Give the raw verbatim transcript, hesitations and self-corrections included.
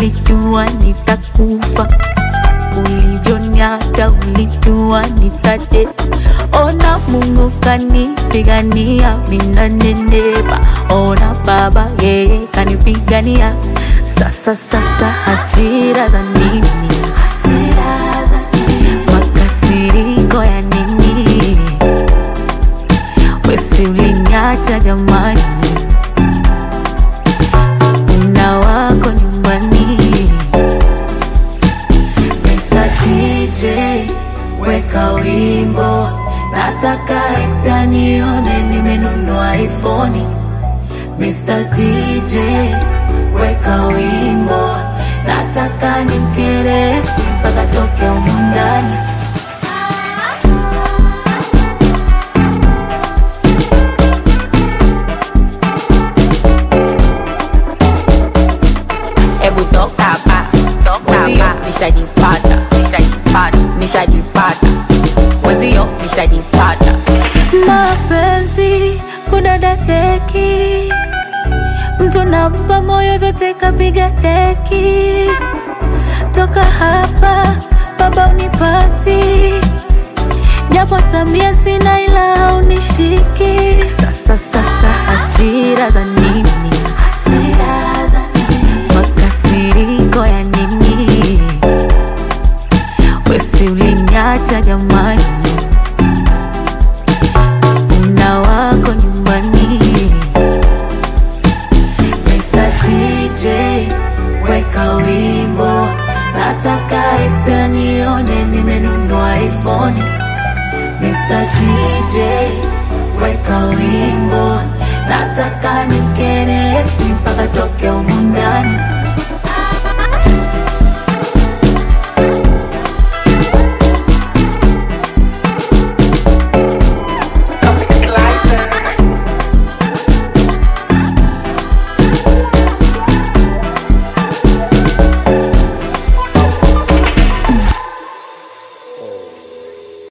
ulijua nitakufa, ulivyoniacha ulijua nitate. Ona Mungu kanipigania, mina nenepa. Ona Baba yeye kanipigania. Sasa sasa hasira za nini? Hasira za nini? Makasiriko ya nini? Wesi uliniacha jamani, una wako nyumbani. Mister D J weka wimbo, nataka ex anione nimenunua iPhone. Mister D J weka wimbo, nataka nimkere ex mpaka toke humu ndani. Ebu toka hapa, toka hapa. Nishajipata, nishajipata, nishajipata. Wezio, nishajipata. Mapenzi kuna dadeki, mtu nampa moyo vyote kapiga deki. Toka hapa, Baba unipati, japo tabia sina ila haunishiki. Sasa sasa hasira za nini? Hasira za nini? Makasiriko ya nini? Wesi uliniacha jamani, una wako nyumbani. Mister D J weka wimbo, nataka ex anione nimenunua iPhone. Mister D J weka wimbo, nataka nimkere ex mpaka toke humu ndani.